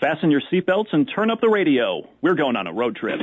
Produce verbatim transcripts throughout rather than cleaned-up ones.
Fasten your seatbelts and turn up the radio. We're going on a road trip.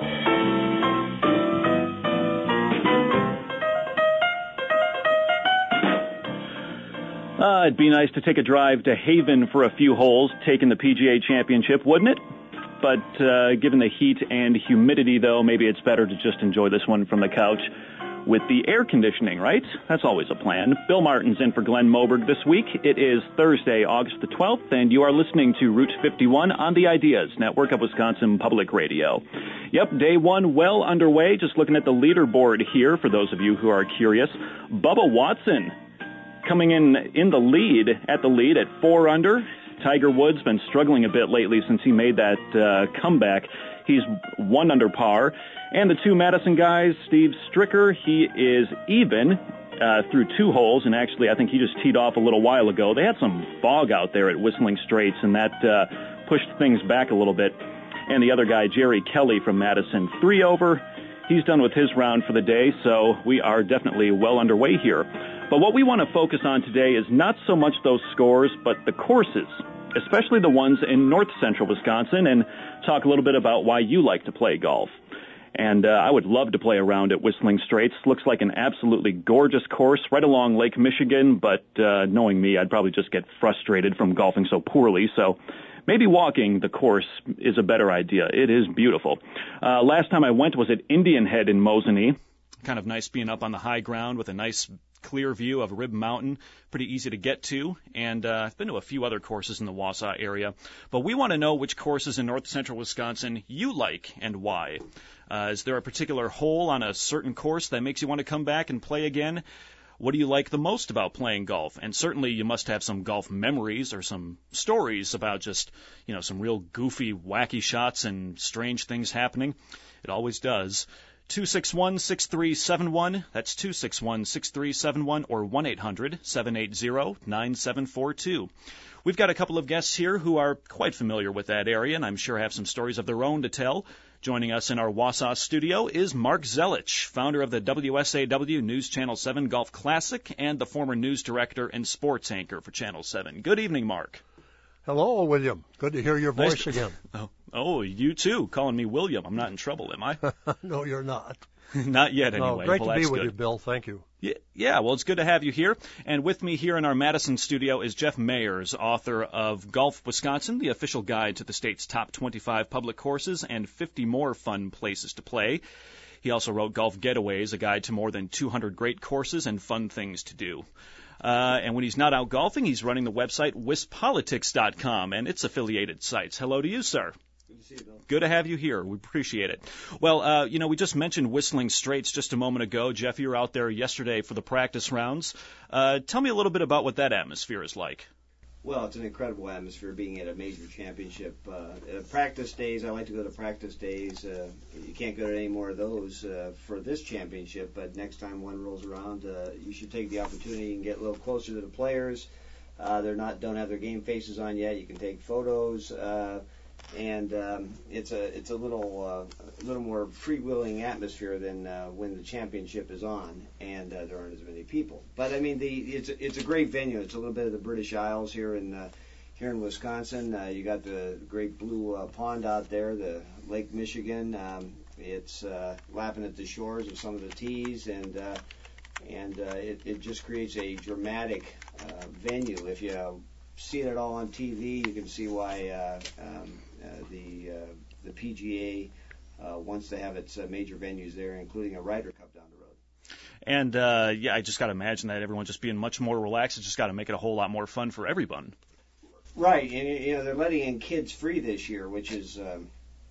Uh, it'd be nice to take a drive to Haven for a few holes, taking the P G A Championship, wouldn't it? But uh, given the heat and humidity, though, maybe it's better to just enjoy this one from the couch with the air conditioning, right? That's always a plan. Bill Martin's in for Glenn Moberg this week. It is Thursday, August the twelfth, and you are listening to Route fifty-one on the Ideas Network of Wisconsin Public Radio. Yep, day one well underway. Just looking at the leaderboard here, for those of you who are curious. Bubba Watson coming in in the lead, at the lead at four under. Tiger Woods been struggling a bit lately since he made that uh, comeback. He's one under par. And the two Madison guys, Steve Stricker, he is even uh, through two holes, and actually I think he just teed off a little while ago. They had some fog out there at Whistling Straits, and that uh, pushed things back a little bit. And the other guy, Jerry Kelly from Madison, three over. He's done with his round for the day, so we are definitely well underway here. But what we want to focus on today is not so much those scores, but the courses, especially the ones in north central Wisconsin, and talk a little bit about why you like to play golf. And uh, I would love to play around at Whistling Straits. Looks like an absolutely gorgeous course right along Lake Michigan, but uh, knowing me, I'd probably just get frustrated from golfing so poorly. So maybe walking the course is a better idea. It is beautiful. Uh, last time I went was at Indian Head in Mosinee. Kind of nice being up on the high ground with a nice clear view of Rib Mountain, pretty easy to get to, and uh, I've been to a few other courses in the Wausau area, but we want to know which courses in north central Wisconsin you like and why. Uh, is there a particular hole on a certain course that makes you want to come back and play again? What do you like the most about playing golf? And certainly you must have some golf memories or some stories about just, you know, some real goofy, wacky shots and strange things happening. It always does. two six one, six three seven one, that's two six one, six three seven one, or one eight hundred, seven eight zero, nine seven four two. We've got a couple of guests here who are quite familiar with that area, and I'm sure have some stories of their own to tell. Joining us in our Wausau studio is Mark Zelich, founder of the W S A W News Channel seven Golf Classic and the former news director and sports anchor for Channel seven. Good evening, Mark. Hello, William. Good to hear your voice nice to, again. Oh, oh, you too, calling me William. I'm not in trouble, am I? No, you're not. Not yet, anyway. No, great well, to be with good. you, you, Bill. Thank you. Yeah, yeah, well, it's good to have you here. And with me here in our Madison studio is Jeff Mayers, author of Golf Wisconsin, the official guide to the state's top twenty-five public courses and fifty more fun places to play. He also wrote Golf Getaways, a guide to more than two hundred great courses and fun things to do. Uh, and when he's not out golfing, he's running the website wisp politics dot com and its affiliated sites. Hello to you, sir. Good to see you, Bill. Good to have you here. We appreciate it. Well, uh, you know, we just mentioned Whistling Straits just a moment ago. Jeff, you were out there yesterday for the practice rounds. Uh, tell me a little bit about what that atmosphere is like. Well, it's an incredible atmosphere being at a major championship. Uh, uh, practice days, I like to go to practice days. Uh, you can't go to any more of those uh, for this championship, but next time one rolls around, uh, you should take the opportunity and get a little closer to the players. Uh, they're not don't have their game faces on yet. You can take photos. Uh, And um, it's a it's a little uh, a little more freewheeling atmosphere than uh, when the championship is on, and uh, there aren't as many people. But I mean, the it's a, it's a great venue. It's a little bit of the British Isles here in uh, here in Wisconsin. Uh, you got the great blue uh, pond out there, the Lake Michigan. Um, it's uh, lapping at the shores of some of the tees, and uh, and uh, it it just creates a dramatic uh, venue. If you see it all on T V, you can see why. Uh, um, Uh, the uh, the P G A uh, wants to have its uh, major venues there, including a Ryder Cup down the road. And, uh, yeah, I just got to imagine that everyone just being much more relaxed. It's just got to make it a whole lot more fun for everyone. Right. And, you know, they're letting in kids free this year, which is um,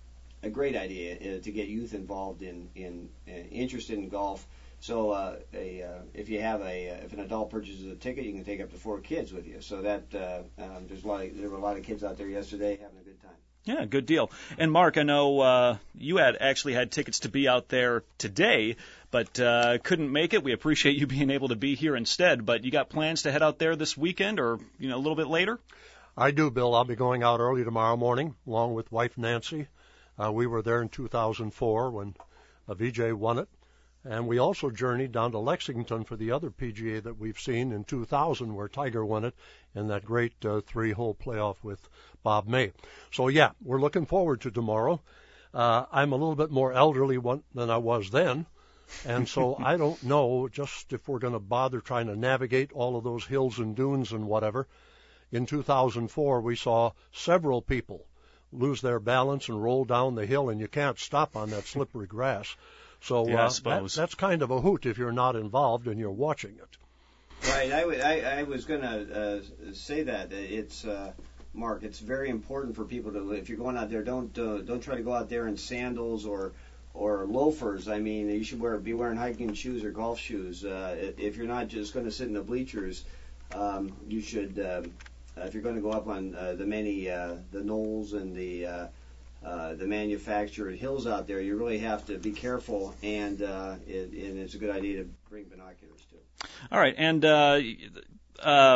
a great idea uh, to get youth involved in, in uh, interested in golf. So uh, a, uh, if you have a uh, if an adult purchases a ticket, you can take up to four kids with you. So that uh, um, there's a lot of, there were a lot of kids out there yesterday having a good time. Yeah, good deal. And Mark, I know uh, you had actually had tickets to be out there today, but uh, couldn't make it. We appreciate you being able to be here instead. But you got plans to head out there this weekend, or you know a little bit later? I do, Bill. I'll be going out early tomorrow morning, along with wife Nancy. Uh, we were there in two thousand four when uh, V J won it. And we also journeyed down to Lexington for the other P G A that we've seen in two thousand, where Tiger won it in that great uh, three-hole playoff with Bob May. So, yeah, we're looking forward to tomorrow. Uh, I'm a little bit more elderly one, than I was then, and so I don't know just if we're going to bother trying to navigate all of those hills and dunes and whatever. In two thousand four, we saw several people lose their balance and roll down the hill, and you can't stop on that slippery grass. So yeah, uh, that, that's kind of a hoot if you're not involved and you're watching it. Right. I, w- I, I was going to uh, say that it's uh, Mark. It's very important for people to, if you're going out there, don't uh, don't try to go out there in sandals or or loafers. I mean, you should wear be wearing hiking shoes or golf shoes. Uh, if you're not just going to sit in the bleachers, um, you should. Um, if you're going to go up on uh, the many uh, the knolls and the uh, Uh, the manufactured hills out there, you really have to be careful, and uh, it, and it's a good idea to bring binoculars too. All right, and uh, uh,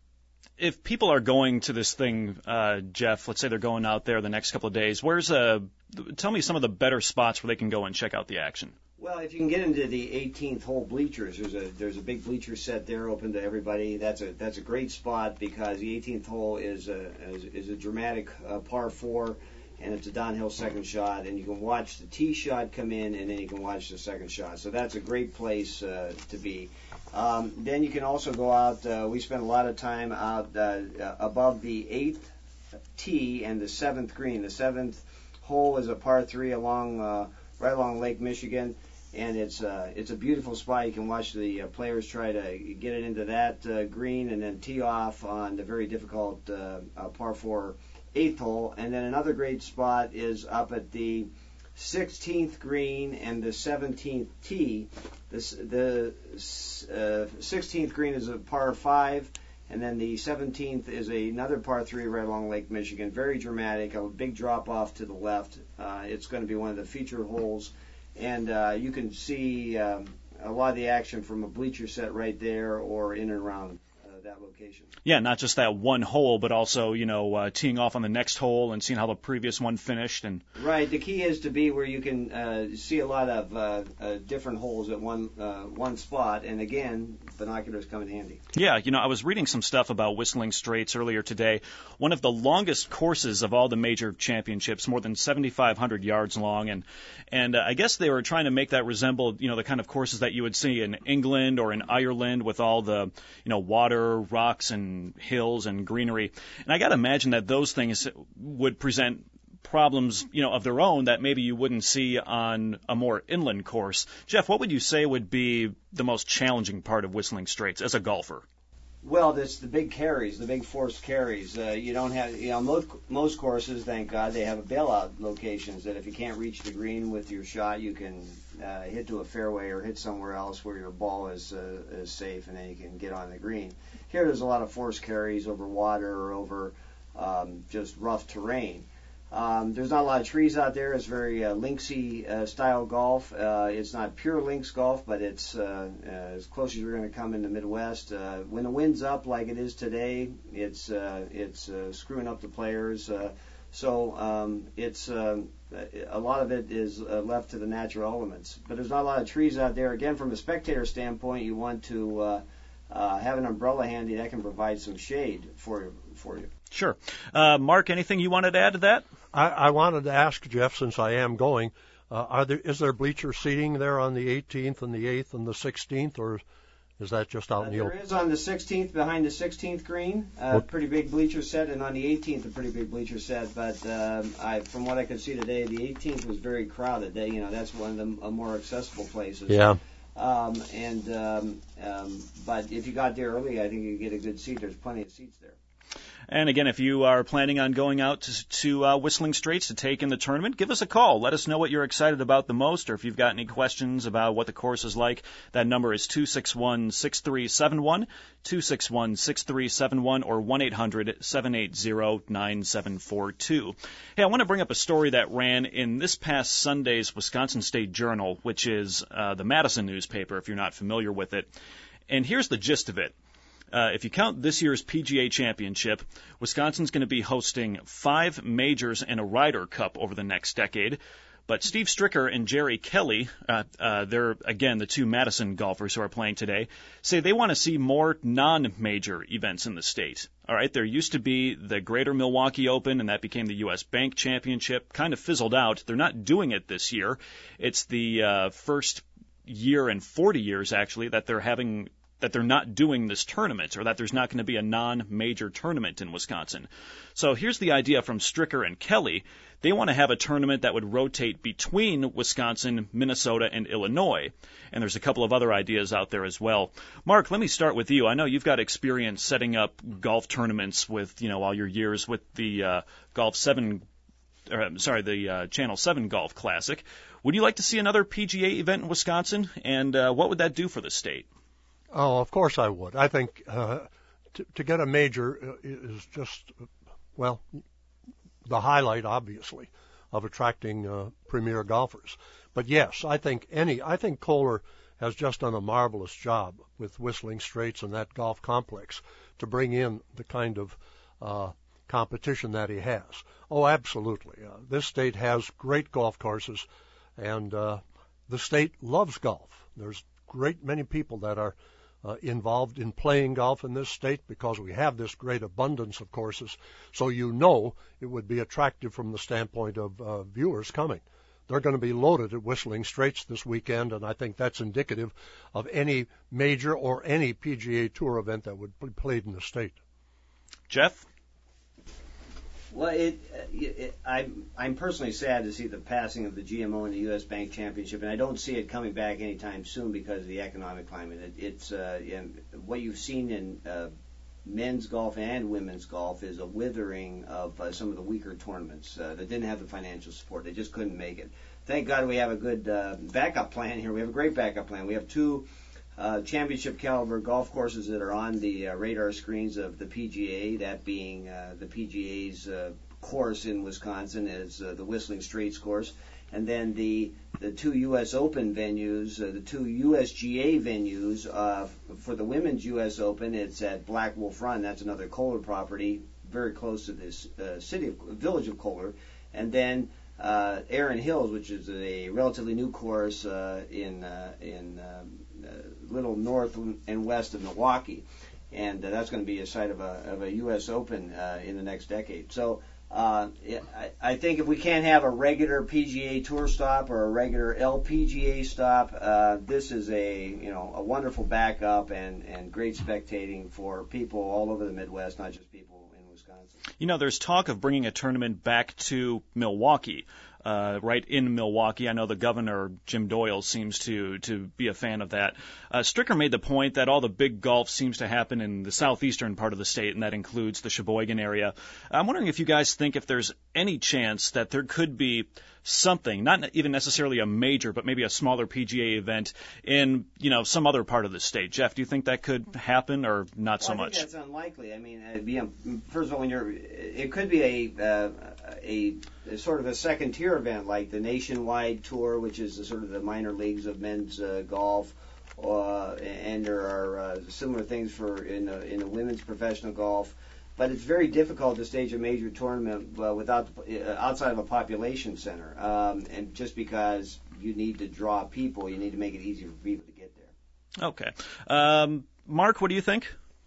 if people are going to this thing, uh, Jeff, let's say they're going out there the next couple of days, where's a? Tell me some of the better spots where they can go and check out the action. Well, if you can get into the eighteenth hole bleachers, there's a there's a big bleacher set there open to everybody. That's a that's a great spot because the eighteenth hole is a is, is a dramatic uh, par four. And it's a downhill second shot, and you can watch the tee shot come in, and then you can watch the second shot. So that's a great place uh, to be. Um, then you can also go out. Uh, we spend a lot of time out uh, above the eighth tee and the seventh green. The seventh hole is a par three along uh, right along Lake Michigan, and it's uh, it's a beautiful spot. You can watch the uh, players try to get it into that uh, green, and then tee off on the very difficult uh, uh, par four. Eighth hole, and then another great spot is up at the sixteenth green and the seventeenth tee. This, the uh, sixteenth green is a par five, and then the seventeenth is another par three right along Lake Michigan. Very dramatic, a big drop off to the left. Uh, it's going to be one of the featured holes, and uh, you can see um, a lot of the action from a bleacher set right there or in and around that location. Yeah, not just that one hole, but also, you know, uh, teeing off on the next hole and seeing how the previous one finished. And right, the key is to be where you can uh, see a lot of uh, uh, different holes at one uh, one spot, and again, binoculars come in handy. Yeah, you know, I was reading some stuff about Whistling Straits earlier today. One of the longest courses of all the major championships, more than seventy-five hundred yards long, and and uh, I guess they were trying to make that resemble, you know, the kind of courses that you would see in England or in Ireland with all the, you know, water, rocks and hills and greenery. And I got to imagine that those things would present problems, you know, of their own that maybe you wouldn't see on a more inland course. Jeff, what would you say would be the most challenging part of Whistling Straits as a golfer? Well, it's the big carries, the big forced carries. Uh, you don't have, you know, most, most courses, thank God, they have a bailout locations that if you can't reach the green with your shot, you can uh, hit to a fairway or hit somewhere else where your ball is uh, is safe, and then you can get on the green. Here, there's a lot of forced carries over water or over um, just rough terrain. Um, there's not a lot of trees out there. It's very uh, linksy uh, style golf. Uh, it's not pure links golf, but it's uh, uh, as close as you're going to come in the Midwest. Uh, when the wind's up like it is today, it's uh, it's uh, screwing up the players. Uh, so um, it's uh, a lot of it is uh, left to the natural elements. But there's not a lot of trees out there. Again, from a spectator standpoint, you want to uh, uh, have an umbrella handy that can provide some shade for for you. Sure. Uh, Mark, anything you wanted to add to that? I, I wanted to ask Jeff, since I am going, uh, are there is there bleacher seating there on the eighteenth and the eighth and the sixteenth, or is that just out uh, in the open? There is on the sixteenth behind the sixteenth green, a uh, pretty big bleacher set, and on the eighteenth a pretty big bleacher set. But um, I, from what I could see today, the eighteenth was very crowded. They, you know, that's one of the uh, more accessible places. Yeah. Um, and um, um, but if you got there early, I think you get a good seat. There's plenty of seats there. And again, if you are planning on going out to, to uh, Whistling Straits to take in the tournament, give us a call. Let us know what you're excited about the most, or if you've got any questions about what the course is like. That number is two six one, six three seven one, two six one, six three seven one, or one eight hundred, seven eight zero, nine seven four two. Hey, I want to bring up a story that ran in this past Sunday's Wisconsin State Journal, which is uh, the Madison newspaper, if you're not familiar with it. And here's the gist of it. Uh, if you count this year's P G A Championship, Wisconsin's going to be hosting five majors and a Ryder Cup over the next decade. But Steve Stricker and Jerry Kelly, uh, uh, they're, again, the two Madison golfers who are playing today, say they want to see more non-major events in the state. All right, there used to be the Greater Milwaukee Open, and that became the U S Bank Championship. Kind of fizzled out. They're not doing it this year. It's the uh, first year in forty years, actually, that they're having that they're not doing this tournament, or that there's not going to be a non-major tournament in Wisconsin. So here's the idea from Stricker and Kelly. They want to have a tournament that would rotate between Wisconsin, Minnesota, and Illinois. And there's a couple of other ideas out there as well. Mark, let me start with you. I know you've got experience setting up golf tournaments with, you know, all your years with the uh, Golf seven, or, I'm sorry, the uh, Channel seven Golf Classic. Would you like to see another P G A event in Wisconsin? And uh, what would that do for the state? Oh, of course I would. I think uh, to, to get a major is just, well, the highlight, obviously, of attracting uh, premier golfers. But yes, I think any, I think Kohler has just done a marvelous job with Whistling Straits and that golf complex to bring in the kind of uh, competition that he has. Oh, absolutely. Uh, this state has great golf courses, and uh, the state loves golf. There's great many people that are Uh, involved in playing golf in this state because we have this great abundance of courses. So you know it would be attractive from the standpoint of uh, viewers coming. They're going to be loaded at Whistling Straits this weekend, and I think that's indicative of any major or any P G A Tour event that would be played in the state. Jeff? Well, it, it, I'm, I'm personally sad to see the passing of the G M O and the U S Bank Championship, and I don't see it coming back anytime soon because of the economic climate. It, it's uh, what you've seen in uh, men's golf and women's golf is a withering of uh, some of the weaker tournaments uh, that didn't have the financial support. They just couldn't make it. Thank God we have a good uh, backup plan here. We have a great backup plan. We have two Uh, championship caliber golf courses that are on the uh, radar screens of the P G A, that being uh, the P G A's uh, course in Wisconsin is uh, the Whistling Straits course, and then the the two U S Open venues, uh, the two U S G A venues uh, for the women's U S Open. It's at Black Wolf Run. That's another Kohler property, very close to this uh, city of, village of Kohler, and then uh, Erin Hills, which is a relatively new course uh, in uh, in um, uh, little north and west of Milwaukee, and uh, that's going to be a site of a of a U S Open uh, in the next decade. So uh, I, I think if we can't have a regular P G A Tour stop or a regular L P G A stop, uh, this is a you know a wonderful backup and and great spectating for people all over the Midwest, not just people in Wisconsin. You know, there's talk of bringing a tournament back to Milwaukee. Uh, right in Milwaukee. I know the governor, Jim Doyle, seems to to be a fan of that. Uh, Stricker made the point that all the big golf seems to happen in the southeastern part of the state, and that includes the Sheboygan area. I'm wondering if you guys think if there's any chance that there could be something, not even necessarily a major, but maybe a smaller P G A event in, you know, some other part of the state. Jeff, do you think that could happen or not well, so I think much? That's unlikely. I mean, it'd be, um, first of all, when you're, it could be a, uh, a, a sort of a second tier event like the Nationwide Tour, which is the, sort of the minor leagues of men's uh, golf, uh, and there are uh, similar things for in the, in the women's professional golf. But it's very difficult to stage a major tournament uh, without uh, outside of a population center, um, and just because you need to draw people, you need to make it easier for people to get there. Okay, um, Mark, what do you think?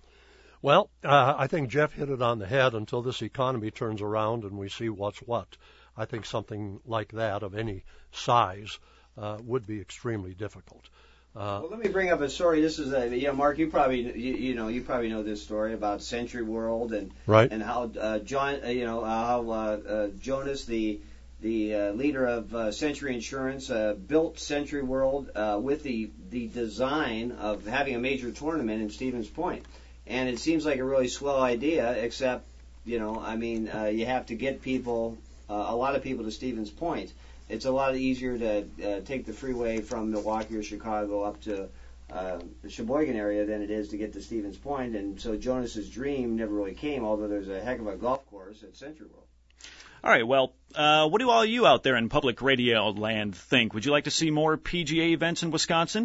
Well, uh, I think Jeff hit it on the head. Until this economy turns around and we see what's what, I think something like that of any size uh, would be extremely difficult. Uh, well, let me bring up a story. This is a, you know, Mark, you probably, you, you know, you probably know this story about Century World and right. and how uh, John, uh, you know, uh, how uh, uh, Jonas, the the uh, leader of uh, Century Insurance, uh, built Century World uh, with the the design of having a major tournament in Stevens Point, and it seems like a really swell idea. Except, you know, I mean, uh, you have to get people, uh, a lot of people to Stevens Point. It's a lot easier to uh, take the freeway from Milwaukee or Chicago up to uh, the Sheboygan area than it is to get to Stevens Point. And so Jonas's dream never really came, although there's a heck of a golf course at Century World. All right, well, uh, what do all you out there in public radio land think? Would you like to see more P G A events in Wisconsin?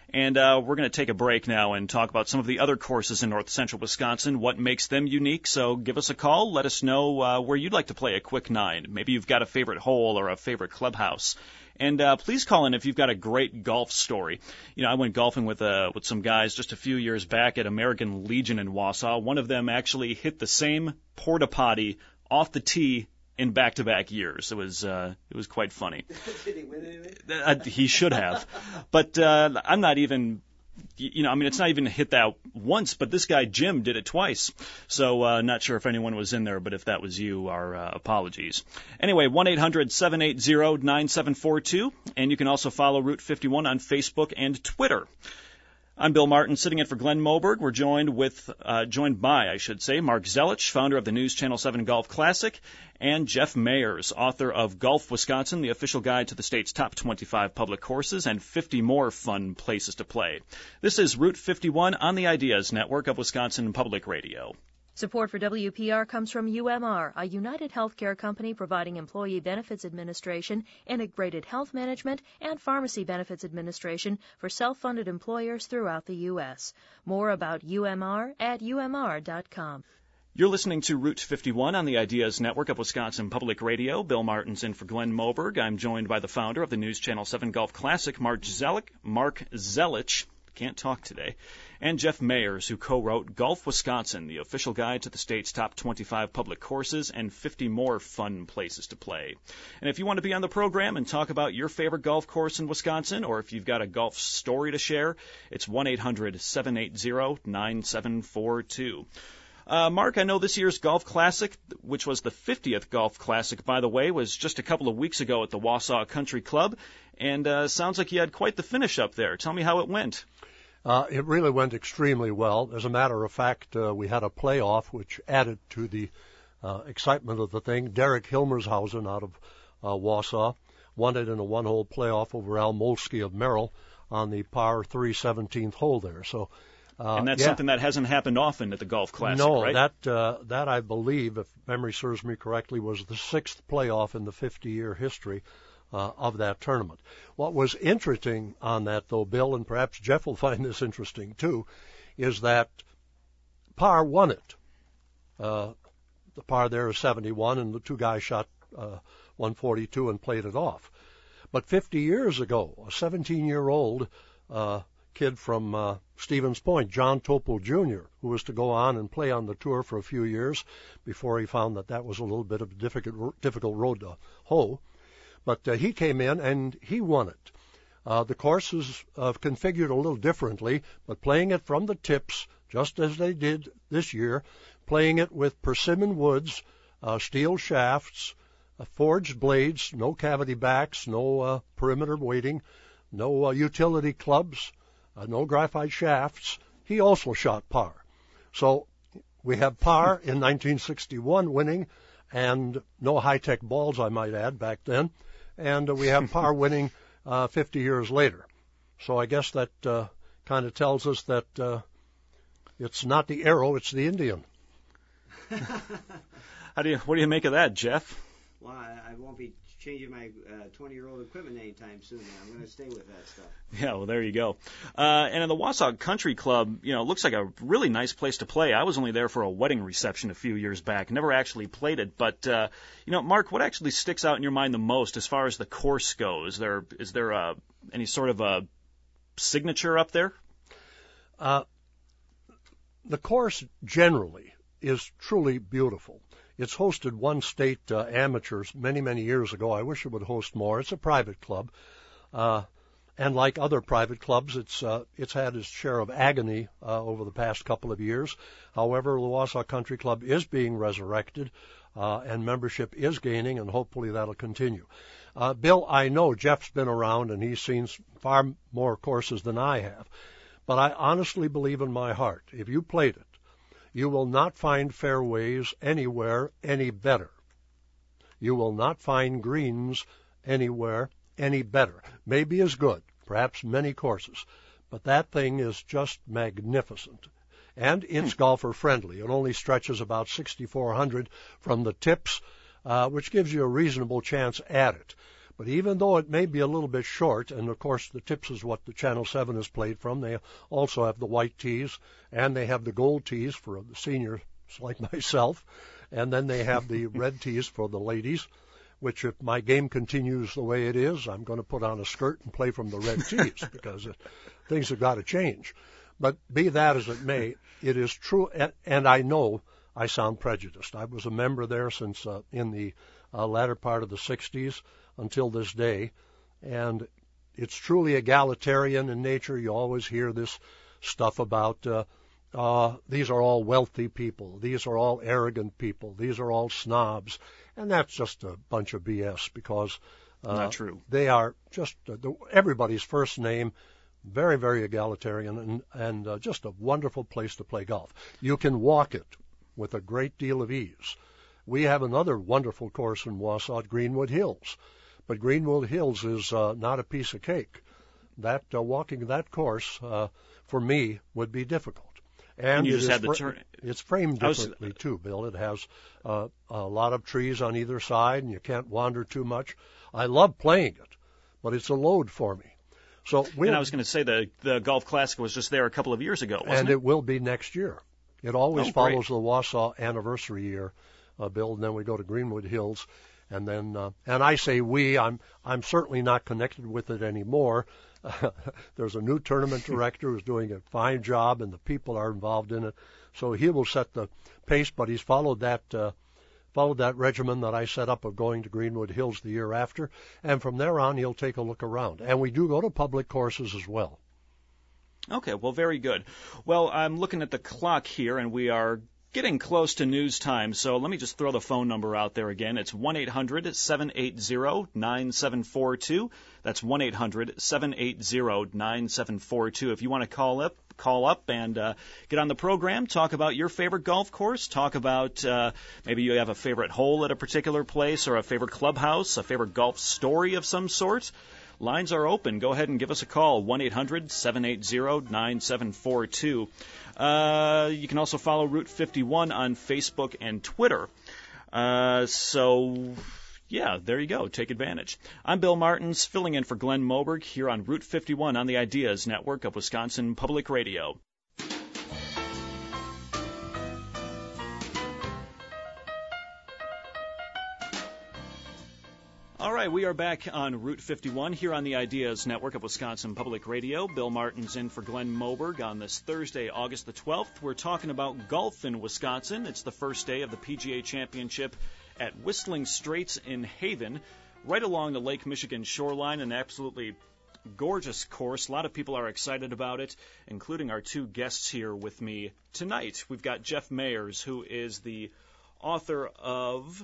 And uh, we're going to take a break now and talk about some of the other courses in north central Wisconsin, what makes them unique. So give us a call. Let us know uh, where you'd like to play a quick nine. Maybe you've got a favorite hole or a favorite clubhouse. And uh, please call in if you've got a great golf story. You know, I went golfing with uh, with some guys just a few years back at American Legion in Wausau. One of them actually hit the same porta potty off the tee in back-to-back years. It was uh, it was quite funny. Did he win anything? Uh, he should have, but uh, I'm not even. You know, I mean, it's not even hit that once, but this guy, Jim, did it twice. So uh, not sure if anyone was in there, but if that was you, our uh, apologies. Anyway, one eight hundred seven eight zero nine seven four two, and you can also follow Route fifty-one on Facebook and Twitter. I'm Bill Martin, sitting in for Glenn Moberg. We're joined with, uh, joined by, I should say, Mark Zelich, founder of the News Channel seven Golf Classic, and Jeff Mayers, author of Golf Wisconsin, the official guide to the state's top twenty-five public courses and fifty more fun places to play. This is Route fifty-one on the Ideas Network of Wisconsin Public Radio. Support for W P R comes from U M R, a United Healthcare company providing employee benefits administration, integrated health management, and pharmacy benefits administration for self-funded employers throughout the U S More about U M R at U M R dot com. You're listening to Route fifty-one on the Ideas Network of Wisconsin Public Radio. Bill Martin's in for Glenn Moberg. I'm joined by the founder of the News Channel seven Golf Classic, Mark Zelich. Mark Zelich. Can't talk today. And Jeff Mayers, who co-wrote Golf Wisconsin, the official guide to the state's top twenty-five public courses and fifty more fun places to play. And if you want to be on the program and talk about your favorite golf course in Wisconsin, or if you've got a golf story to share, it's one eight hundred seven eight zero nine seven four two. Uh, Mark, I know this year's Golf Classic, which was the fiftieth Golf Classic, by the way, was just a couple of weeks ago at the Wausau Country Club, and uh, sounds like you had quite the finish up there. Tell me how it went. Uh, it really went extremely well. As a matter of fact, uh, we had a playoff which added to the uh, excitement of the thing. Derek Hilmershausen out of uh, Wausau won it in a one-hole playoff over Al Molsky of Merrill on the par three seventeenth hole there. So, uh, and that's yeah. something that hasn't happened often at the Golf Classic, no, right? No, that, uh, that I believe, if memory serves me correctly, was the sixth playoff in the fifty-year history Uh, of that tournament. What was interesting on that, though, Bill, and perhaps Jeff will find this interesting too, is that par won it. Uh, the par there is seventy-one, and the two guys shot uh, one forty-two and played it off. But fifty years ago, a seventeen-year-old uh, kid from uh, Stevens Point, John Topol Junior, who was to go on and play on the tour for a few years before he found that that was a little bit of a difficult, difficult road to hoe. But uh, he came in and he won it. Uh, the course is uh, configured a little differently, but playing it from the tips, just as they did this year, playing it with persimmon woods, uh, steel shafts, uh, forged blades, no cavity backs, no uh, perimeter weighting, no uh, utility clubs, uh, no graphite shafts. He also shot par. So we have par in nineteen sixty-one winning, and no high-tech balls, I might add, back then. And uh, we have par winning uh, fifty years later. So I guess that uh, kind of tells us that uh, it's not the arrow, it's the Indian. How do you, what do you make of that, Jeff? Well, I, I won't be changing my uh, twenty-year-old equipment anytime soon. Now. I'm going to stay with that stuff. Yeah, well, there you go. Uh, and in the Wausau Country Club, you know, it looks like a really nice place to play. I was only there for a wedding reception a few years back. Never actually played it. But, uh, you know, Mark, what actually sticks out in your mind the most as far as the course goes? Is there, is there uh, any sort of a signature up there? Uh, the course generally is truly beautiful. It's hosted one state uh, amateurs many, many years ago. I wish it would host more. It's a private club. Uh, and like other private clubs, it's uh, it's had its share of agony uh, over the past couple of years. However, the Wausau Country Club is being resurrected, uh, and membership is gaining, and hopefully that'll continue. Uh, Bill, I know Jeff's been around, and he's seen far more courses than I have. But I honestly believe in my heart, if you played it, you will not find fairways anywhere any better. You will not find greens anywhere any better. Maybe as good, perhaps many courses, but that thing is just magnificent. And it's hmm. golfer friendly. It only stretches about sixty-four hundred from the tips, uh, which gives you a reasonable chance at it. But even though it may be a little bit short, and of course the tips is what the Channel seven is played from, they also have the white tees, and they have the gold tees for the seniors like myself, and then they have the red tees for the ladies, which if my game continues the way it is, I'm going to put on a skirt and play from the red tees because it, things have got to change. But be that as it may, it is true, and, and I know I sound prejudiced. I was a member there since uh, in the uh, latter part of the sixties until this day, and it's truly egalitarian in nature. You always hear this stuff about uh, uh, these are all wealthy people, these are all arrogant people, these are all snobs, and that's just a bunch of B S because uh, not true. They are just uh, the, everybody's first name. Very, very egalitarian, and, and uh, just a wonderful place to play golf. You can walk it with a great deal of ease. We have another wonderful course in Wausau at Greenwood Hills, but Greenwood Hills is uh, not a piece of cake. That uh, walking that course, uh, for me, would be difficult. And, and you it just is had the fra- turn. It's framed was- differently, too, Bill. It has uh, a lot of trees on either side, and you can't wander too much. I love playing it, but it's a load for me. So we'll, and I was going to say the the Golf Classic was just there a couple of years ago, wasn't and it? it will be next year. It always Oh, follows great. the Wausau anniversary year, uh, Bill, and then we go to Greenwood Hills, and then uh, and I say we. I'm I'm certainly not connected with it anymore. There's a new tournament director who's doing a fine job, and the people are involved in it. So he will set the pace, but he's followed that. Uh, followed that regimen that I set up of going to Greenwood Hills the year after, and from there on he'll take a look around. And we do go to public courses as well. Okay, well, very good. Well, I'm looking at the clock here, and we are getting close to news time, so let me just throw the phone number out there again. It's one eight hundred seven eight zero nine seven four two. That's one eight hundred seven eight zero nine seven four two. If you want to call up, call up and uh, get on the program, talk about your favorite golf course, talk about uh, maybe you have a favorite hole at a particular place or a favorite clubhouse, a favorite golf story of some sort. Lines are open. Go ahead and give us a call, one eight hundred seven eight zero nine seven four two. Uh, you can also follow Route fifty-one on Facebook and Twitter. Uh, so, yeah, there you go. Take advantage. I'm Bill Martins, filling in for Glenn Moberg here on Route fifty-one on the Ideas Network of Wisconsin Public Radio. All right, we are back on Route fifty-one here on the Ideas Network of Wisconsin Public Radio. Bill Martins in for Glenn Moberg on this Thursday, August the twelfth. We're talking about golf in Wisconsin. It's the first day of the P G A Championship at Whistling Straits in Haven, right along the Lake Michigan shoreline, an absolutely gorgeous course. A lot of people are excited about it, including our two guests here with me tonight. We've got Jeff Mayers, who is the author of...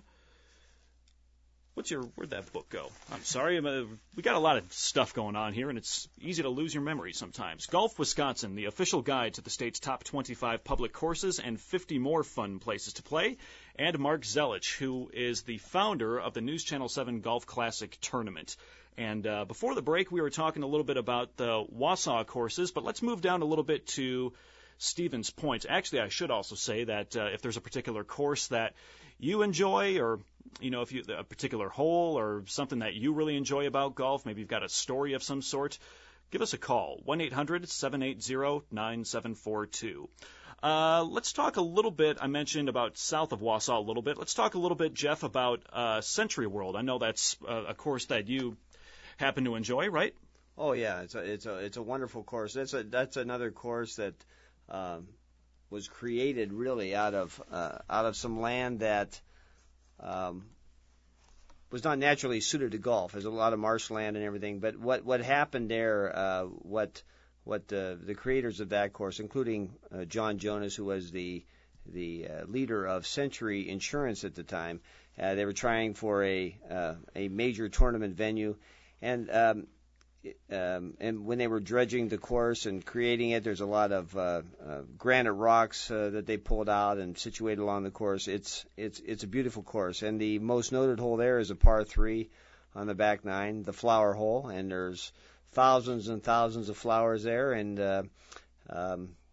What's your, where'd that book go? I'm sorry, I'm a, we got a lot of stuff going on here, and it's easy to lose your memory sometimes. Golf Wisconsin, the official guide to the state's top twenty-five public courses and fifty more fun places to play. And Mark Zelich, who is the founder of the News Channel seven Golf Classic Tournament. And uh, before the break, we were talking a little bit about the Wausau courses, but let's move down a little bit to Stevens Point. Actually, I should also say that uh, if there's a particular course that you enjoy, or you know, if you a particular hole or something that you really enjoy about golf, maybe you've got a story of some sort, give us a call, one eight hundred seven eight zero nine seven four two. Uh, let's talk a little bit, I mentioned about south of Wausau a little bit. Let's talk a little bit, Jeff, about uh, Century World. I know that's a, a course that you happen to enjoy, right? Oh yeah, it's a it's a it's a wonderful course. That's a that's another course that um, was created really out of uh, out of some land that um, was not naturally suited to golf. There's a lot of marshland and everything. But what what happened there? Uh, what what uh, the creators of that course, including uh, John Jonas, who was the the uh, leader of Century Insurance at the time, uh, they were trying for a uh, a major tournament venue, and um, Um, and when they were dredging the course and creating it, there's a lot of uh, uh, granite rocks uh, that they pulled out and situated along the course. It's it's it's a beautiful course, and the most noted hole there is a par three on the back nine, the flower hole, and there's thousands and thousands of flowers there, and uh, um,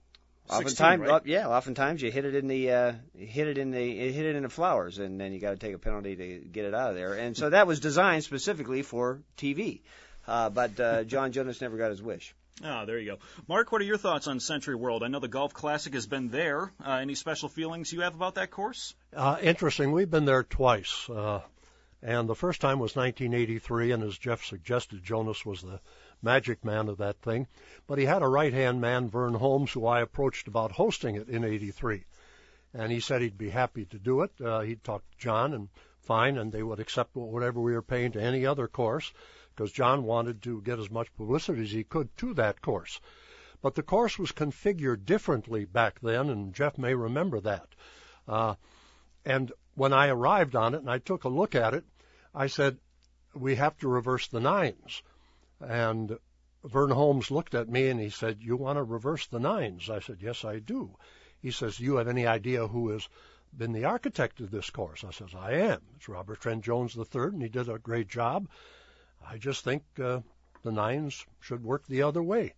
Oftentimes, right? yeah, oftentimes you hit it in the uh, hit it in the you hit it in the flowers, and then you got to take a penalty to get it out of there. And so that was designed specifically for T V. Uh, but uh, John Jonas never got his wish. Ah, there you go. Mark, what are your thoughts on Century World? I know the Golf Classic has been there. Uh, any special feelings you have about that course? Uh, interesting. We've been there twice. Uh, and the first time was nineteen eighty-three, and as Jeff suggested, Jonas was the magic man of that thing. But he had a right-hand man, Vern Holmes, who I approached about hosting it in eighty-three. And he said he'd be happy to do it. Uh, he'd talk to John, and fine, and they would accept whatever we were paying to any other course, because John wanted to get as much publicity as he could to that course. But the course was configured differently back then, and Jeff may remember that. Uh, and when I arrived on it and I took a look at it, I said, we have to reverse the nines. And Vern Holmes looked at me and he said, you want to reverse the nines? I said, yes, I do. He says, do you have any idea who has been the architect of this course? I says, I am. It's Robert Trent Jones the third, and he did a great job. I just think uh, the nines should work the other way.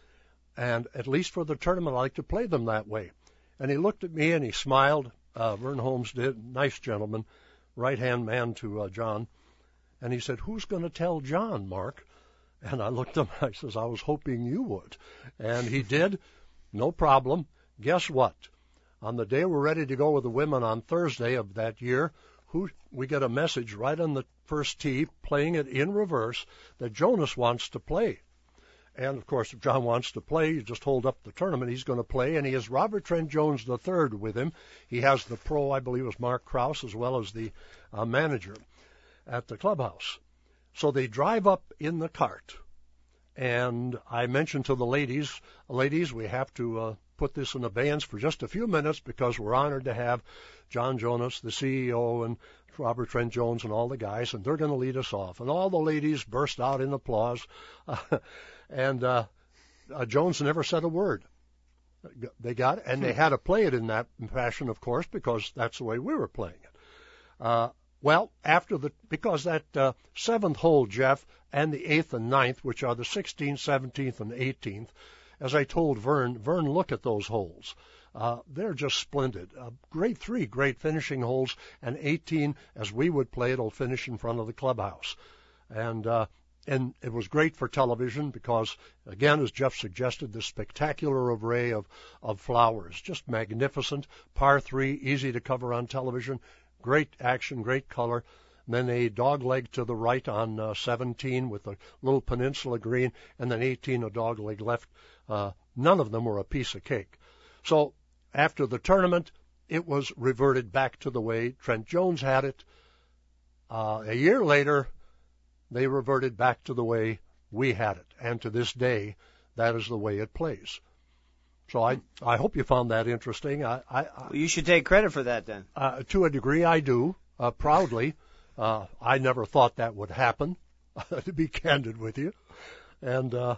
And at least for the tournament, I like to play them that way. And he looked at me and he smiled. Uh, Vern Holmes did. Nice gentleman, right-hand man to uh, John. And he said, who's going to tell John, Mark? And I looked at him, I says, I was hoping you would. And he did. No problem. Guess what? On the day we're ready to go with the women on Thursday of that year, who we get a message right on the first tee, playing it in reverse, that Jonas wants to play. And, of course, if John wants to play, you just hold up the tournament. He's going to play, and he has Robert Trent Jones the third with him. He has the pro, I believe it was Mark Krause, as well as the uh, manager at the clubhouse. So they drive up in the cart, and I mentioned to the ladies, ladies, we have to uh, put this in abeyance for just a few minutes because we're honored to have John Jonas, the C E O, and Robert Trent Jones and all the guys, and they're going to lead us off. And all the ladies burst out in applause, uh, and uh, uh, Jones never said a word. They got it, and they had to play it in that fashion, of course, because that's the way we were playing it. Uh, Well, after the because that uh, seventh hole, Jeff, and the eighth and ninth, which are the sixteenth, seventeenth, and eighteenth, as I told Vern, Vern, look at those holes. Uh, they're just splendid. Uh, great three, great finishing holes, and eighteen, as we would play it, will finish in front of the clubhouse. And uh, and it was great for television because, again, as Jeff suggested, this spectacular array of, of flowers, just magnificent. Par three, easy to cover on television. Great action, great color. And then a dog leg to the right on uh, seventeen with a little peninsula green, and then eighteen a dog leg left. Uh, none of them were a piece of cake. So after the tournament, it was reverted back to the way Trent Jones had it. Uh, a year later, they reverted back to the way we had it. And to this day, that is the way it plays. So I, I hope you found that interesting. I, I, I well, you should take credit for that then. Uh, to a degree, I do, uh, proudly. Uh, I never thought that would happen, to be candid with you. And uh,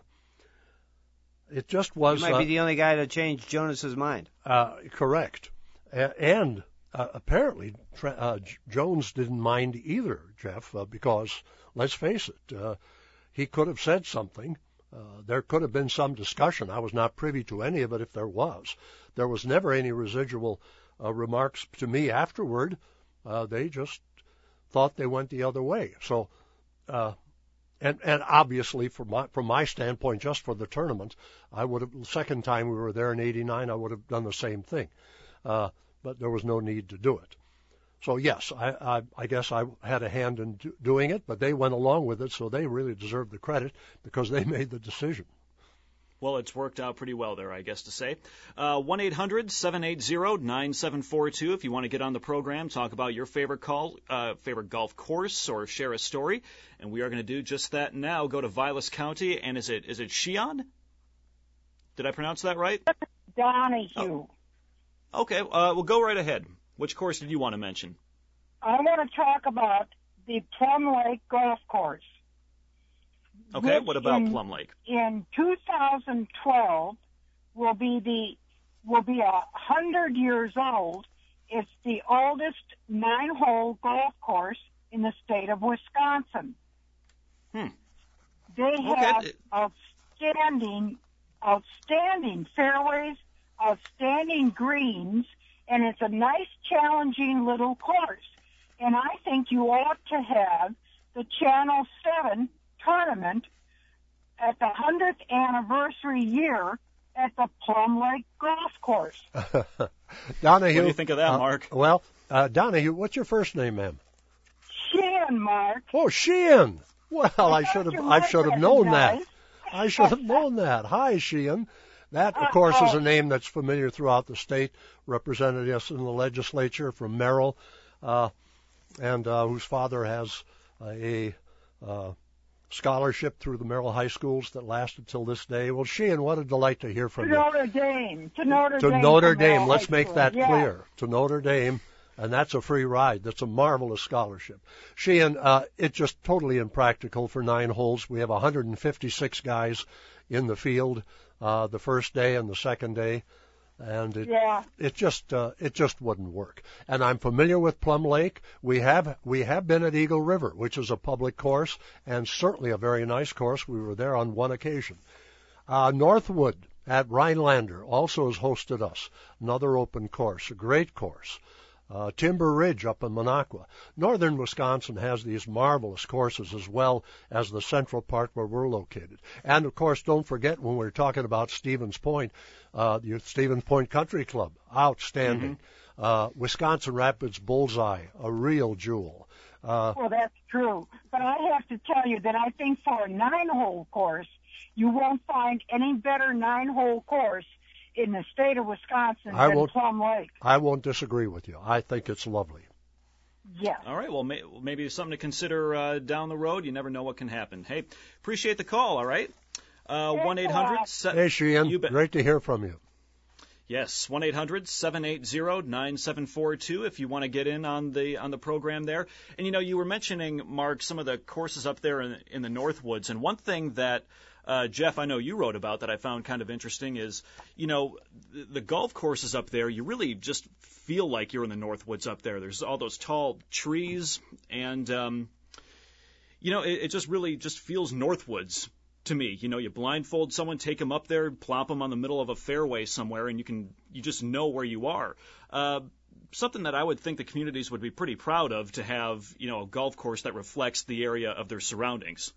it just was... You might uh, be the only guy to change Jonas's mind. Uh, correct. A- and uh, apparently uh, Jones didn't mind either, Jeff, uh, because, let's face it, uh, he could have said something. Uh, there could have been some discussion. I was not privy to any of it if there was. There was never any residual uh, remarks to me afterward. Uh, they just thought they went the other way. So, uh, and and obviously from my from my standpoint, just for the tournament, I would have the second time we were there in eighty-nine, I would have done the same thing. Uh, but there was no need to do it. So yes, I, I, I guess I had a hand in do, doing it, but they went along with it, so they really deserve the credit because they made the decision. Well, it's worked out pretty well there, I guess to say. Uh, one eight hundred seven eight zero nine seven four two if you want to get on the program, talk about your favorite call, uh, favorite golf course, or share a story. And we are going to do just that now. Go to Vilas County, and is it is it Sheehan? Did I pronounce that right? Donahue. Oh. Okay, uh, well, go right ahead. Which course did you want to mention? I want to talk about the Plum Lake Golf Course. Okay, what about in, Plum Lake? In two thousand twelve will be the will be a hundred years old. It's the oldest nine-hole golf course in the state of Wisconsin. Hmm. They have okay. outstanding, outstanding fairways, outstanding greens, and it's a nice, challenging little course. And I think you ought to have the Channel seven tournament at the hundredth anniversary year at the Plum Lake Golf Course. Donahue. What do you think of that, uh, Mark? Well, uh, Donahue, what's your first name, ma'am? Sheehan, Mark. Oh, Sheehan. Well, I should have I should have known that. I should have known that. Hi, Sheehan. That, of course, is a name that's familiar throughout the state. Represented us in the legislature from Merrill, uh, and uh, whose father has uh, a uh, scholarship through the Merrill High Schools that lasted till this day. Well, Sheehan, what a delight to hear from to you. Notre Dame. To Notre to Dame. To Notre from Dame. Merrill Let's High make School. that Yeah. clear. To Notre Dame. And that's a free ride. That's a marvelous scholarship. Sheehan, uh, it's just totally impractical for nine holes. We have one hundred fifty-six guys in the field uh, the first day and the second day, and it Yeah. it just uh, it just wouldn't work. And I'm familiar with Plum Lake. We have we have been at Eagle River, which is a public course and certainly a very nice course. We were there on one occasion. Uh, Northwood at Rhinelander also has hosted us. Another open course, a great course. Uh, Timber Ridge up in Minocqua. Northern Wisconsin has these marvelous courses as well as the central part where we're located. And, of course, don't forget when we're talking about Stevens Point, uh, the Stevens Point Country Club, outstanding. Mm-hmm. Uh, Wisconsin Rapids Bullseye, a real jewel. Uh, well, that's true. But I have to tell you that I think for a nine-hole course, you won't find any better nine-hole course in the state of Wisconsin I than won't, Plum Lake. I won't disagree with you. I think it's lovely. Yeah. All right. Well, may, maybe something to consider uh, down the road. You never know what can happen. Hey, appreciate the call. All right. Uh, one eight hundred. Hey, Sheehan. Great to hear from you. Yes, one eight hundred seven eight zero nine seven four two if you want to get in on the on the program there. And, you know, you were mentioning, Mark, some of the courses up there in, in the Northwoods. And one thing that, uh, Jeff, I know you wrote about that I found kind of interesting is, you know, the, the golf courses up there, you really just feel like you're in the Northwoods up there. There's all those tall trees and, um, you know, it, it just really just feels Northwoods to me. You know, you blindfold someone, take them up there, plop them on the middle of a fairway somewhere, and you can you just know where you are. Uh, something that I would think the communities would be pretty proud of to have, you know, a golf course that reflects the area of their surroundings.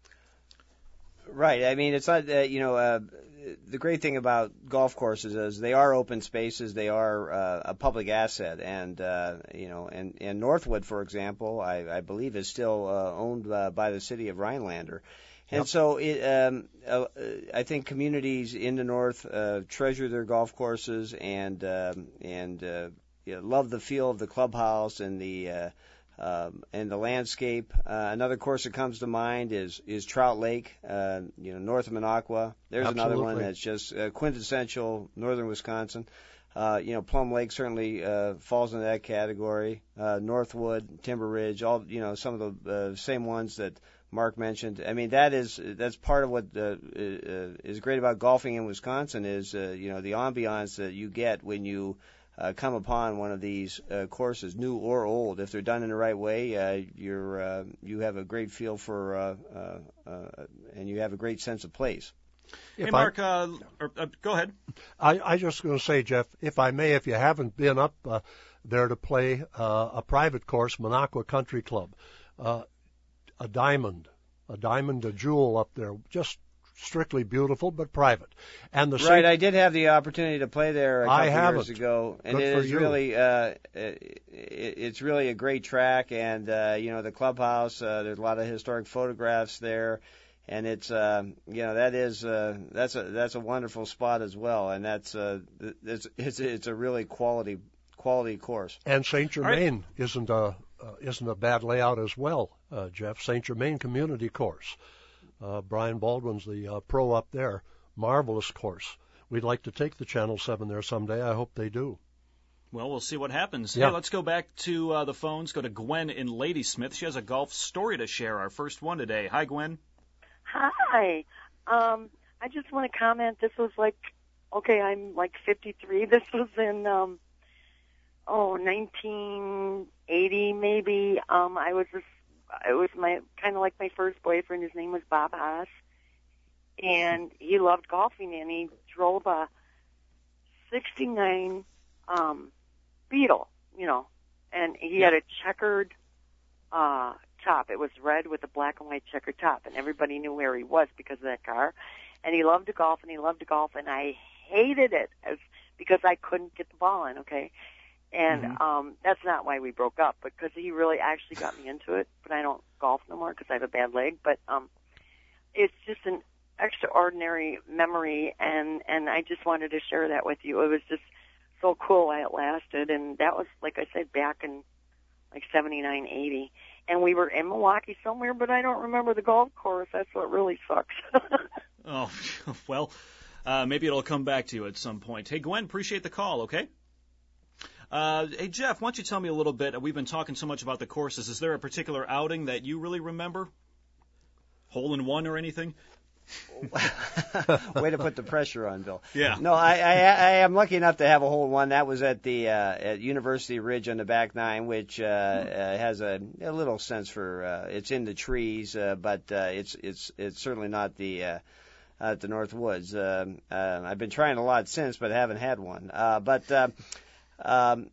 Right. I mean, it's not, uh, you know, uh, the great thing about golf courses is they are open spaces. They are uh, a public asset. And, uh, you know, and, and Northwood, for example, I, I believe is still uh, owned uh, by the city of Rhinelander. And yep. so it, um, uh, I think communities in the north uh, treasure their golf courses and um, and uh, you know, love the feel of the clubhouse and the uh, um, and the landscape. Uh, another course that comes to mind is is Trout Lake, uh, you know, north of Minocqua. There's Absolutely. another one that's just uh, quintessential northern Wisconsin. Uh, you know, Plum Lake certainly uh, falls into that category. Uh, Northwood, Timber Ridge, all you know, some of the uh, same ones that Mark mentioned. I mean, that is that's part of what uh, uh, is great about golfing in Wisconsin is uh, you know the ambiance that you get when you uh, come upon one of these uh, courses, new or old. If they're done in the right way, uh, you're uh, you have a great feel for uh, uh, uh, and you have a great sense of place. Hey, Mark, I, uh, or, uh, go ahead. I, I just going to say, Jeff, if I may, if you haven't been up uh, there to play uh, a private course, Minocqua Country Club. Uh, A diamond, a diamond, a jewel up there, just strictly beautiful, but private. And the right, Saint- I did have the opportunity to play there a couple I years haven't. ago, and Good it for is you. really, uh, it, it's really a great track. And uh, you know, the clubhouse, uh, there's a lot of historic photographs there, and it's, uh, you know, that is, uh, that's a that's a wonderful spot as well, and that's, uh, it's it's it's a really quality quality course. And Saint Germain right. isn't a uh, isn't a bad layout as well, uh, Jeff. Saint Germain Community Course. Uh, Brian Baldwin's the uh, pro up there. Marvelous course. We'd like to take the Channel seven there someday. I hope they do. Well, we'll see what happens. Yeah. Hey, let's go back to uh, the phones. Go to Gwen in Ladysmith. She has a golf story to share. Our first one today. Hi, Gwen. Hi. Um, I just want to comment. This was like, okay, I'm like fifty-three. This was in, um, oh, nineteen eighty maybe. Um, I was just, it was my kind of like my first boyfriend. His name was Bob Haas, and he loved golfing, and he drove a sixty-nine um, Beetle, you know, and he had a checkered uh, top. It was red with a black and white checkered top, and everybody knew where he was because of that car. And he loved to golf, and he loved to golf, and I hated it as because I couldn't get the ball in, okay? And mm-hmm. um, that's not why we broke up, because he really actually got me into it. But I don't golf no more because I have a bad leg. But um, it's just an extraordinary memory, and, and I just wanted to share that with you. It was just so cool while it lasted, and that was, like I said, back in like seventy-nine, eighty. And we were in Milwaukee somewhere, but I don't remember the golf course. That's what really sucks. Oh, well, uh, maybe it'll come back to you at some point. Hey, Gwen, appreciate the call, okay? Uh, hey, Jeff, why don't you tell me a little bit? We've been talking so much about the courses. Is there a particular outing that you really remember? Hole in one or anything? Way to put the pressure on, Bill. Yeah. No, I, I, I am lucky enough to have a hole in one. That was at the uh, at University Ridge on the back nine, which uh, uh, has a, a little sense for uh, it's in the trees, uh, but uh, it's it's it's certainly not the uh, at the North Woods. Um, uh, I've been trying a lot since, but I haven't had one. Uh, but uh, um,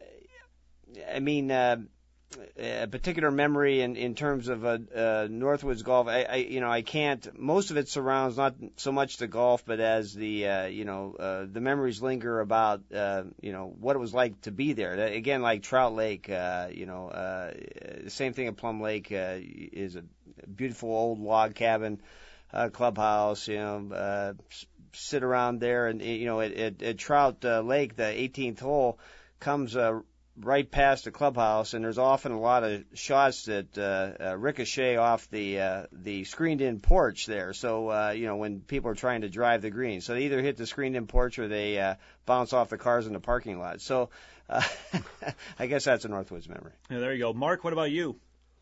I mean. Uh, A particular memory in, in terms of uh, uh, Northwoods golf, I, I you know I can't. Most of it surrounds not so much the golf, but as the uh, you know uh, the memories linger about uh, you know what it was like to be there. Again, like Trout Lake, uh, you know, uh, the same thing at Plum Lake uh, is a beautiful old log cabin uh, clubhouse. You know, uh, sit around there, and you know at, at, at Trout uh, Lake, the eighteenth hole comes. Uh, right past the clubhouse, and there's often a lot of shots that uh, uh, ricochet off the uh, the screened-in porch there. So, uh, you know, when people are trying to drive the green. So they either hit the screened-in porch or they uh, bounce off the cars in the parking lot. So uh, I guess that's a Northwoods memory. Yeah, there you go. Mark, what about you?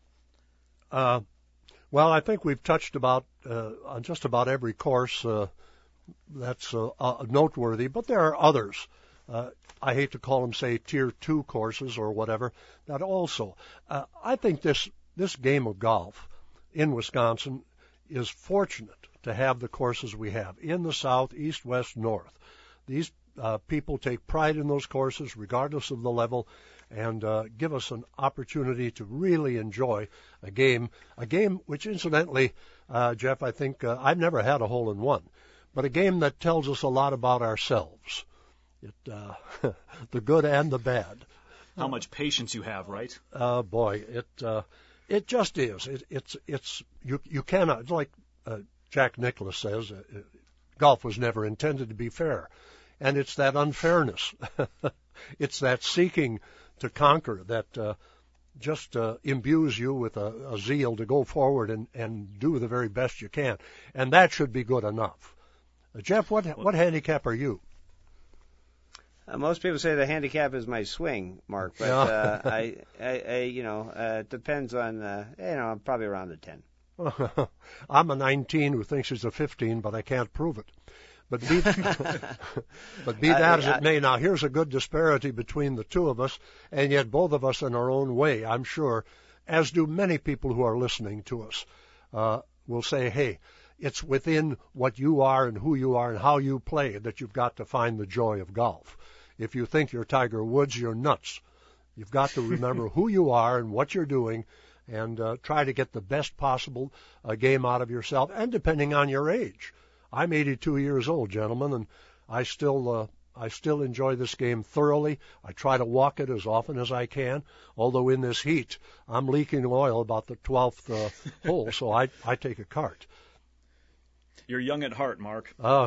Uh, well, I think we've touched about uh, on just about every course uh, that's uh, uh, noteworthy, but there are others. Uh, I hate to call them, say, tier two courses or whatever. That also, uh, I think this this game of golf in Wisconsin is fortunate to have the courses we have in the south, east, west, north. These uh, people take pride in those courses, regardless of the level, and uh, give us an opportunity to really enjoy a game. A game which, incidentally, uh, Jeff, I think uh, I've never had a hole in one, but a game that tells us a lot about ourselves. It, uh, the good and the bad. How much patience you have, right? Uh, boy, it uh, it just is. It, it's it's you you cannot. It's like uh, Jack Nicklaus says, uh, golf was never intended to be fair, and it's that unfairness. It's that seeking to conquer that uh, just uh, imbues you with a, a zeal to go forward and, and do the very best you can, and that should be good enough. Uh, Jeff, what what handicap are you? Uh, most people say the handicap is my swing, Mark, but Yeah. uh, I, I, I, you know, uh, it depends on, uh, you know, I'm probably around a ten. I'm a nineteen who thinks he's a fifteen, but I can't prove it. But be, but be that as it may, now here's a good disparity between the two of us, and yet both of us in our own way, I'm sure, as do many people who are listening to us, uh, will say, hey, it's within what you are and who you are and how you play that you've got to find the joy of golf. If you think you're Tiger Woods, you're nuts. You've got to remember who you are and what you're doing and uh, try to get the best possible uh, game out of yourself, and depending on your age. I'm eighty-two years old, gentlemen, and I still uh, I still enjoy this game thoroughly. I try to walk it as often as I can, although in this heat, I'm leaking oil about the twelfth uh, hole, so I, I take a cart. You're young at heart, Mark. Uh,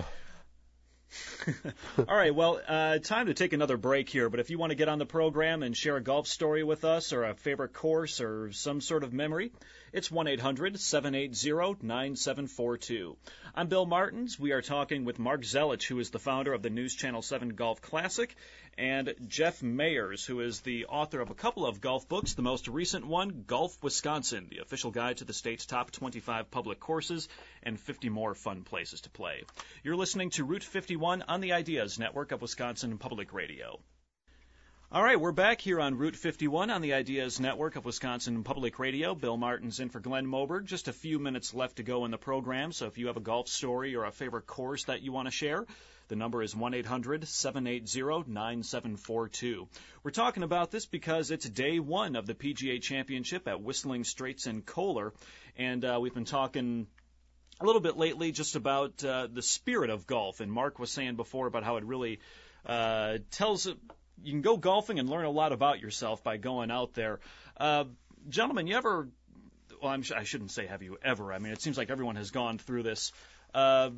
All right, well, uh, time to take another break here, but if you want to get on the program and share a golf story with us or a favorite course or some sort of memory, it's one eight hundred seven eight zero nine seven four two. I'm Bill Martins. We are talking with Mark Zelich, who is the founder of the News Channel seven Golf Classic, and Jeff Mayers, who is the author of a couple of golf books, the most recent one, Golf Wisconsin, the official guide to the state's top twenty-five public courses and fifty more fun places to play. You're listening to Route fifty-one on the Ideas Network of Wisconsin Public Radio. All right, we're back here on Route fifty-one on the Ideas Network of Wisconsin Public Radio. Bill Martins in for Glenn Moberg. Just a few minutes left to go in the program, so if you have a golf story or a favorite course that you want to share, The number is one eight hundred seven eight zero nine seven four two. We're talking about this because it's day one of the P G A Championship at Whistling Straits in Kohler, and uh, we've been talking a little bit lately just about uh, the spirit of golf. And Mark was saying before about how it really uh, tells you can go golfing and learn a lot about yourself by going out there. Uh, gentlemen, you ever, well, I'm, I shouldn't say have you ever. I mean, it seems like everyone has gone through this. Uh,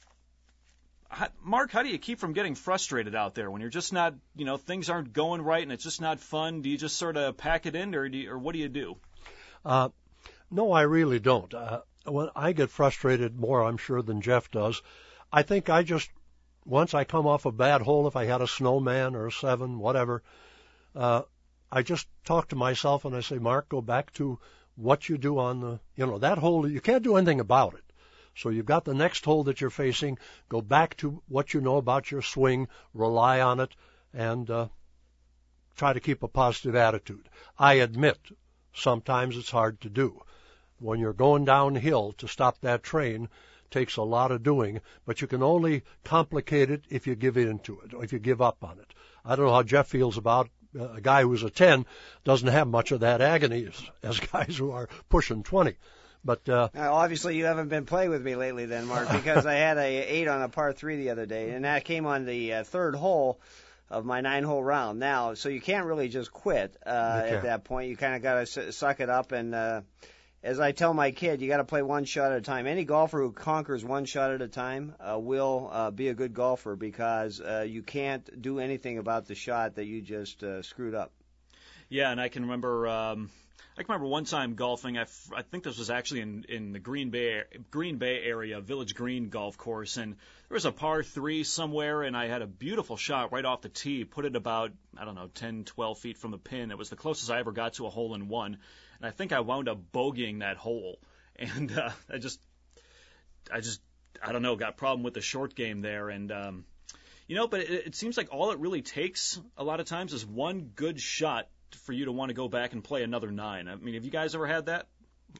how, Mark, how do you keep from getting frustrated out there when you're just not, you know, things aren't going right and it's just not fun? Do you just sort of pack it in, or do you, or what do you do? Uh, no, I really don't. Uh, when I get frustrated more, I'm sure, than Jeff does. I think I just, once I come off a bad hole, if I had a snowman or a seven, whatever, uh, I just talk to myself and I say, Mark, go back to what you do on the, you know, that hole. You can't do anything about it. So you've got the next hole that you're facing. Go back to what you know about your swing, rely on it, and uh, try to keep a positive attitude. I admit sometimes it's hard to do. When you're going downhill, to stop that train takes a lot of doing, but you can only complicate it if you give in to it, or if you give up on it. I don't know how Jeff feels about uh, a guy who's a ten, doesn't have much of that agony as, as guys who are pushing twenty. But uh, now, obviously, you haven't been playing with me lately, then, Mark, because I had a eight on a par three the other day, and that came on the uh, third hole of my nine-hole round. Now, so you can't really just quit uh, at that point. You kind of got to s- suck it up, and uh, as I tell my kid, you got to play one shot at a time. Any golfer who conquers one shot at a time uh, will uh, be a good golfer, because uh, you can't do anything about the shot that you just uh, screwed up. Yeah, and I can remember. Um I can remember one time golfing. I, f- I think this was actually in, in the Green Bay Green Bay area, Village Green golf course, and there was a par three somewhere, and I had a beautiful shot right off the tee, put it about, I don't know, ten, twelve feet from the pin. It was the closest I ever got to a hole in one, and I think I wound up bogeying that hole, and uh, I just, I just, I don't know, got a problem with the short game there, and um, you know, but it, it seems like all it really takes a lot of times is one good shot for you to want to go back and play another nine. I mean, have you guys ever had that?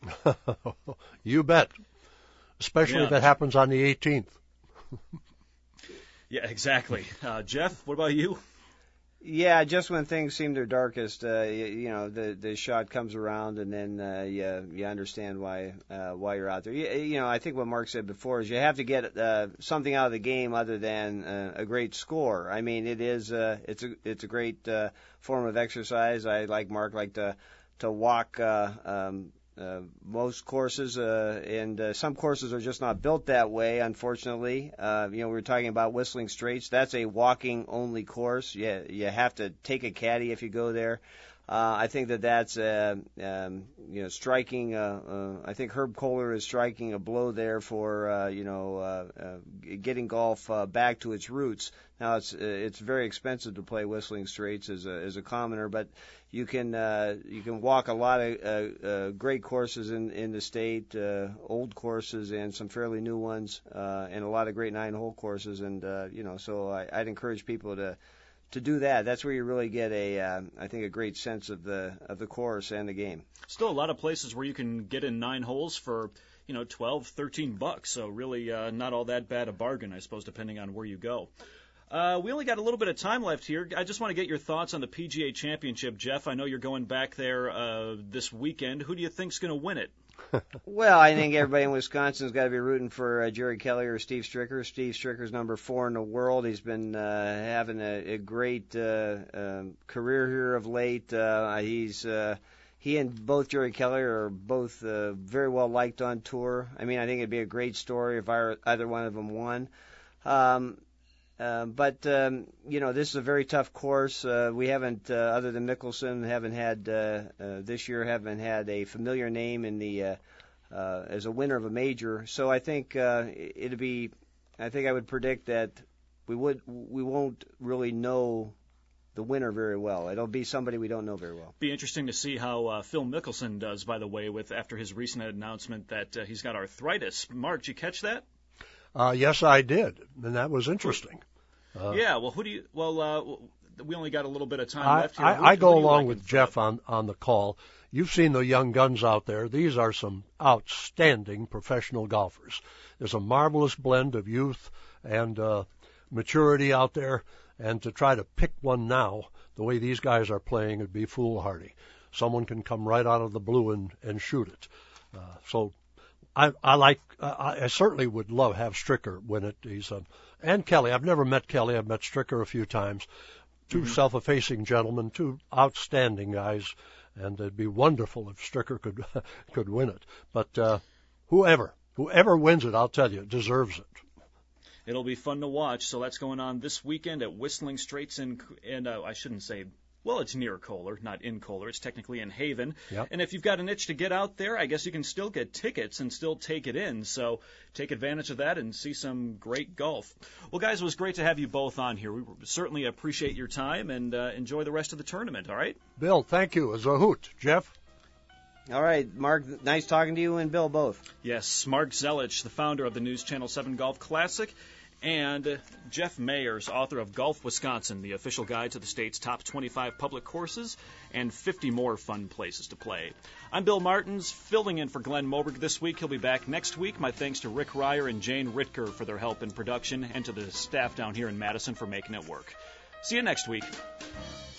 You bet. Especially yeah. if it happens on the eighteenth. Yeah, exactly. Uh, Jeff, what about you? Yeah, just when things seem their darkest, uh, you, you know, the the shot comes around, and then uh, you you understand why uh, why you're out there. You, you know, I think what Mark said before is you have to get uh, something out of the game other than uh, a great score. I mean, it is uh, it's a it's a great uh, form of exercise. I, like Mark, like to to walk uh, um, uh, most courses, uh, and uh, some courses are just not built that way, unfortunately. Uh, you know, we were talking about Whistling Straits. That's a walking-only course. Yeah, you have to take a caddy if you go there. Uh, I think that that's, uh, um, you know, striking. Uh, uh, I think Herb Kohler is striking a blow there for, uh, you know, uh, uh, getting golf uh, back to its roots. Now it's uh, it's very expensive to play Whistling Straits as a as a commoner, but you can uh, you can walk a lot of uh, uh, great courses in in the state, uh, old courses and some fairly new ones, uh, and a lot of great nine-hole courses. And uh, you know, so I, I'd encourage people to. To do that, that's where you really get a, uh, I think, a great sense of the of the course and the game. Still a lot of places where you can get in nine holes for, you know, twelve, thirteen bucks. So really uh, not all that bad a bargain, I suppose, depending on where you go. Uh, we only got a little bit of time left here. I just want to get your thoughts on the P G A Championship. Jeff, I know you're going back there uh, this weekend. Who do you think's going to win it? Well, I think everybody in Wisconsin's got to be rooting for uh, Jerry Kelly or Steve Stricker. Steve Stricker's number four in the world. He's been uh, having a, a great uh, uh, career here of late. Uh, he's uh, he and both Jerry Kelly are both uh, very well liked on tour. I mean, I think it'd be a great story if I, either one of them won. Um, Uh, but, um, you know, this is a very tough course. Uh, we haven't, uh, other than Mickelson, haven't had, uh, uh, this year, haven't had a familiar name in the, uh, uh, as a winner of a major. So I think, uh, it'd be, I think I would predict that we would, we won't really know the winner very well. It'll be somebody we don't know very well. Be interesting to see how uh, Phil Mickelson does, by the way, with after his recent announcement that uh, he's got arthritis. Mark, did you catch that? Uh, yes, I did, and that was interesting. Uh, yeah, well, who do you? Well, uh, we only got a little bit of time I, left here. I, Who, I go who along like with Jeff on, on the call. You've seen the young guns out there. These are some outstanding professional golfers. There's a marvelous blend of youth and uh, maturity out there, and to try to pick one now, the way these guys are playing, would be foolhardy. Someone can come right out of the blue and, and shoot it. Uh, so I, I like, uh, I certainly would love to have Stricker win it. He's um, and Kelly. I've never met Kelly. I've met Stricker a few times. Two mm-hmm. self-effacing gentlemen, two outstanding guys, and it'd be wonderful if Stricker could could win it. But uh, whoever, whoever wins it, I'll tell you, deserves it. It'll be fun to watch. So that's going on this weekend at Whistling Straits in, in uh, I shouldn't say, well, it's near Kohler, not in Kohler. It's technically in Haven. Yep. And if you've got an itch to get out there, I guess you can still get tickets and still take it in. So take advantage of that and see some great golf. Well, guys, it was great to have you both on here. We certainly appreciate your time, and uh, enjoy the rest of the tournament, all right? Bill, thank you. It was a hoot. Jeff? All right, Mark, nice talking to you, and Bill both. Yes, Mark Zelich, the founder of the News Channel seven Golf Classic, and Jeff Mayers, author of Golf Wisconsin, the official guide to the state's top twenty-five public courses and fifty more fun places to play. I'm Bill Martins, filling in for Glenn Moberg this week. He'll be back next week. My thanks to Rick Ryer and Jane Ritker for their help in production, and to the staff down here in Madison for making it work. See you next week.